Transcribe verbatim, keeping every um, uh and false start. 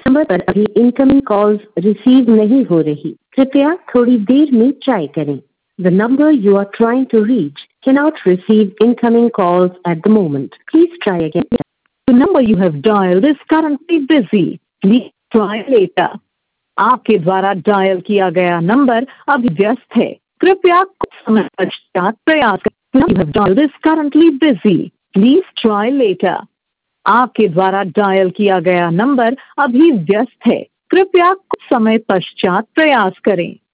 Number पर अभी incoming calls receive नहीं हो रही, कृपया थोड़ी देर में ट्राई करें। The number you are trying to reach cannot receive incoming calls at the moment. Please try again. The number you have dialed is currently busy. Please try later. आपके द्वारा dial किया गया नंबर अभी व्यस्त है, कृपया कुछ समय पश्चात प्रयास करें। The number you have dialed is currently busy. Please try later. आपके द्वारा डायल किया गया नंबर अभी व्यस्त है, कृपया कुछ समय पश्चात प्रयास करें।